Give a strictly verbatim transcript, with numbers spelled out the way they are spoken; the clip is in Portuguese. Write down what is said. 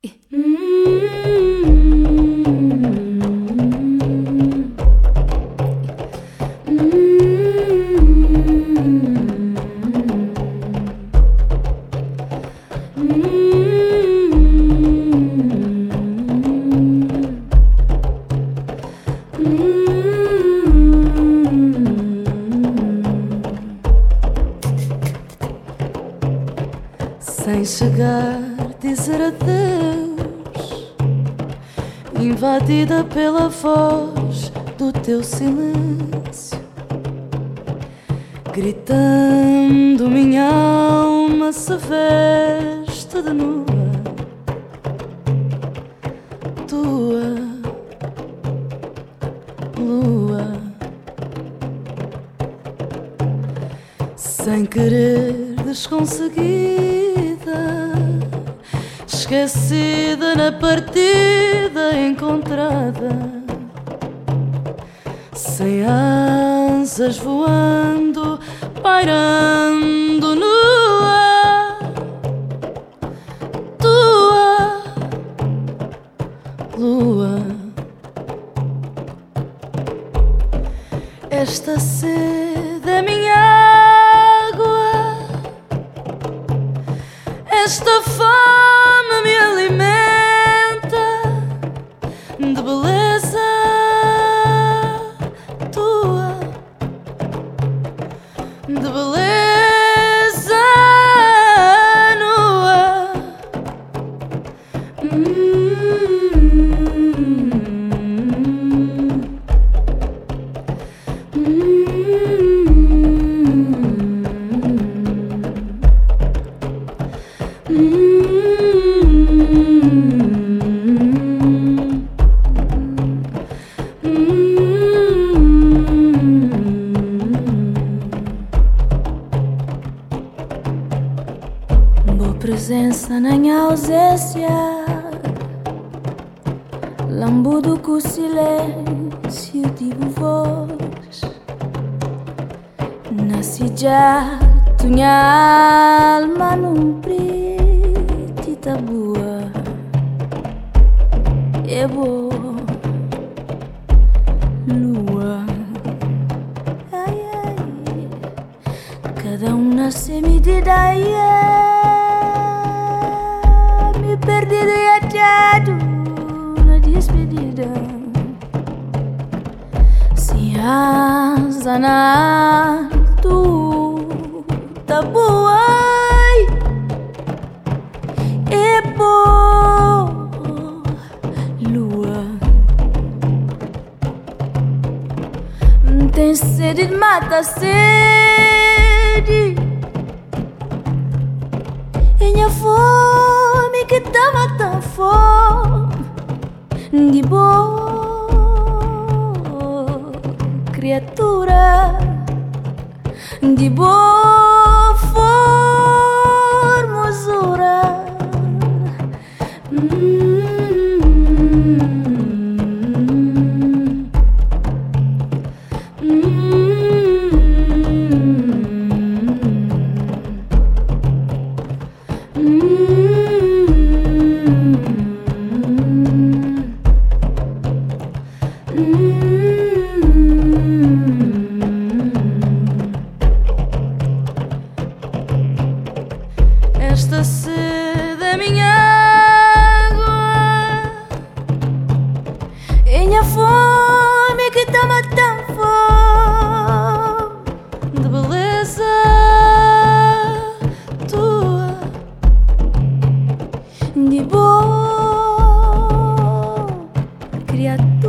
Sem chegar, dizer adeus, invadida pela voz do teu silêncio, gritando minha alma se veste de nua, tua lua. Sem querer, desconseguida, esquecida na partida encontrada, sem asas voando, pairando nua, tua lua. Esta sede é minha água, esta fome me alimenta de beleza tua, de beleza nua. Boa presença nem ausência, lambudo com silêncio tipo voz, nasci já minha alma num pretita boa, é boa lua. Ai, ai. Cada um na medida, ai, ai. Me perdido e achado na despedida, sem asa na tu tá boa, ai, é boa lua. Tem sede, mata sede, e minha fome que tá matando fome de boa criatura, de boa formosura. Mm. Esta sede é minha água, e minha fome que tá matando fome de beleza tua, de boa criatura.